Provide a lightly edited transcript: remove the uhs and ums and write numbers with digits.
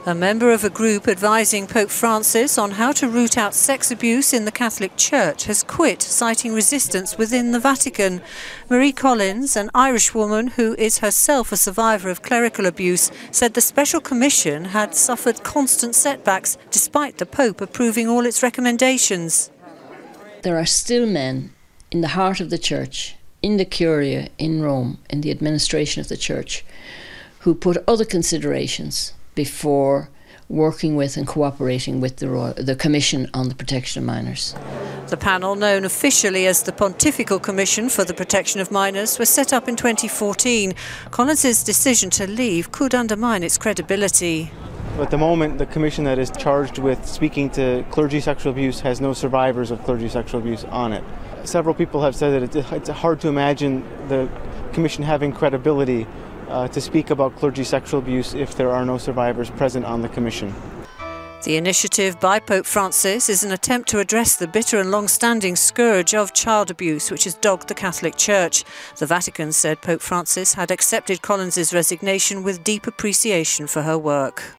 A member of a group advising Pope Francis on how to root out sex abuse in the Catholic Church has quit, citing resistance within the Vatican. Marie Collins, an Irish woman who is herself a survivor of clerical abuse, said the Special Commission had suffered constant setbacks despite the Pope approving all its recommendations. There are still men in the heart of the Church, in the Curia in Rome, in the administration of the Church, who put other considerations before working with and cooperating with the Commission on the Protection of Minors. The panel, known officially as the Pontifical Commission for the Protection of Minors, was set up in 2014. Collins's decision to leave could undermine its credibility. At the moment, the commission that is charged with speaking to clergy sexual abuse has no survivors of clergy sexual abuse on it. Several people have said that it's hard to imagine the commission having credibility to speak about clergy sexual abuse if there are no survivors present on the commission. The initiative by Pope Francis is an attempt to address the bitter and long-standing scourge of child abuse which has dogged the Catholic Church. The Vatican said Pope Francis had accepted Collins's resignation with deep appreciation for her work.